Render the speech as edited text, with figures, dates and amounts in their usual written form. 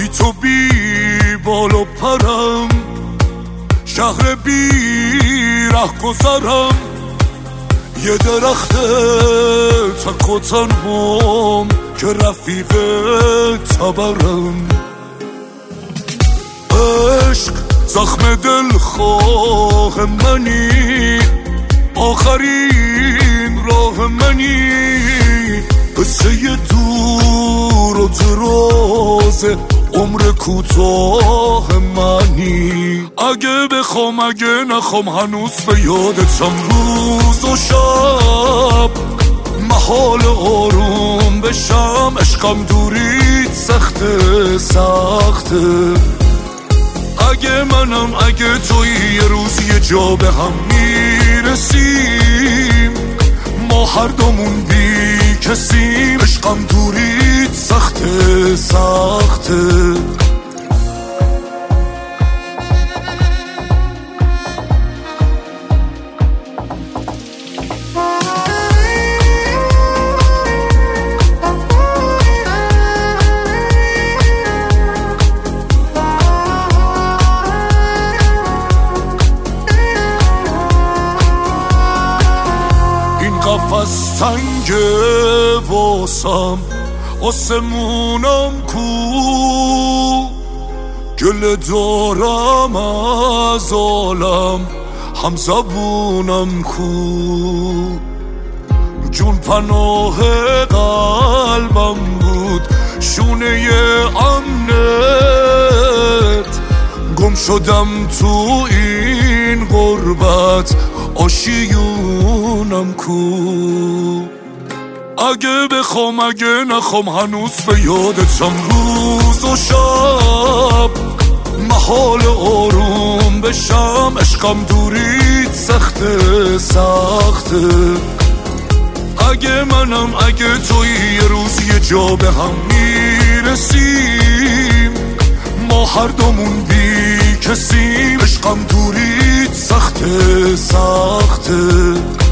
بی تو بی بال و پرم، شهر بی ره گذرم، یه درخت تک و تنهام که رفیق تبرم. عشق زخم دلخواه منی، آخرین راه منی، قصه دور و دراز عمر کوتاه منی. اگه بخوام اگه نخوام هنوز به یادتم روز و شب، محال آروم بشم، عشقم دوریت سخته سخته. اگه منم اگه توی یه روز یه جا به هم میرسیم، ما هر دومون بی کسیم، عشقم دوریت سخته سخته. قفص تنگه واسم، آسمونم کو، گله دارم از عالم، هم زبونم کو. جون پناه قلبم بود، شونه امنت، گم شدم تو این غربت، آشیونم کو. اگه بخوام اگه نخوام هنوز به یادتم روز و شب، محال آروم بشم، عشقم دوریت سخته سخته. اگه منم اگه توی یه روز یه جا به هم میرسیم، ما هر دومون بی کسیم، عشقم دوریت سخته سخته.